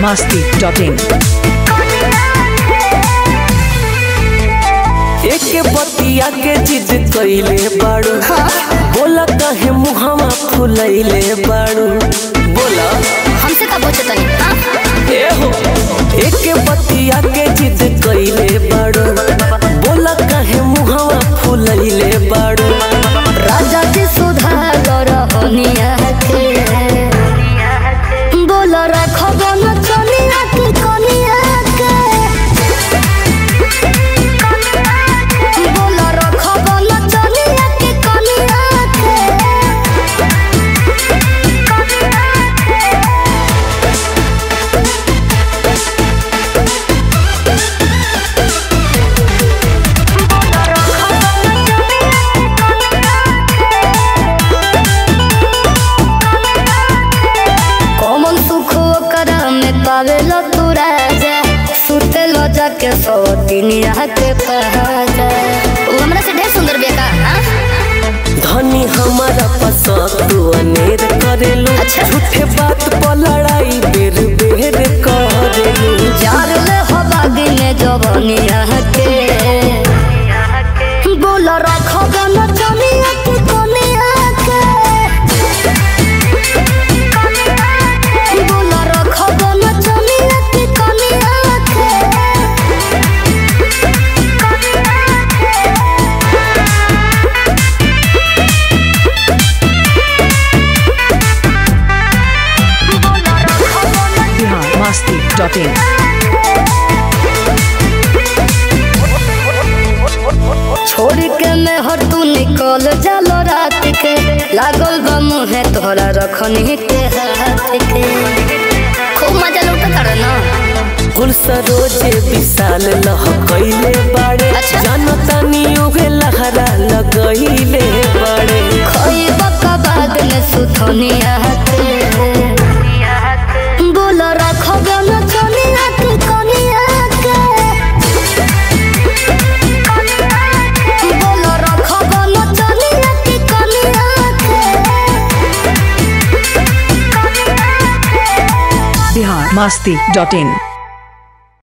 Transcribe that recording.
biharmasti.in एक बतिया के जिद कइले बाड़ू बोला कहे मुहावा फुलैले बाड़ू बोला हमसे का पूछत नहीं ए हो एक बतिया के जिद कइले बाड़ू बोला कहे मुहावा फुलैले बाड़ू राजा जी सुधार रहनिया के बोल रखब न चनिया के कनिया के बोल रखब न चनिया के कनिया के कौन सुख ओकरा में पावेला तू राजा सुते लो जाके सोतिनिया के पहाजा वो हमरा से ढेर सुंदर बेका धनी हमारा पसंद तू अनेर करेलू अच्छा। झूठे बात पर लड़ाई बेर बेर करेलू जार ले हो बागी में जवनिया के बोल रखब न चनिया के कनिया के बोल रखब न चनिया के कनिया के biharmasti.in छोड़ के मैं हर तू निकल जालो रात के लागल बा मुहे तोहरा रखनी के हाथ के खूब मजा लूटा कर ना कुल सरोजे विशाल लह कइले बाड़े अच्छा। जनतानी उगे लहरा लगइले बाड़े खोई बका बाद में सुथनिया के बोल रखब न चनिया के कनिया के बोल रखब न चनिया के कनिया के biharmasti.in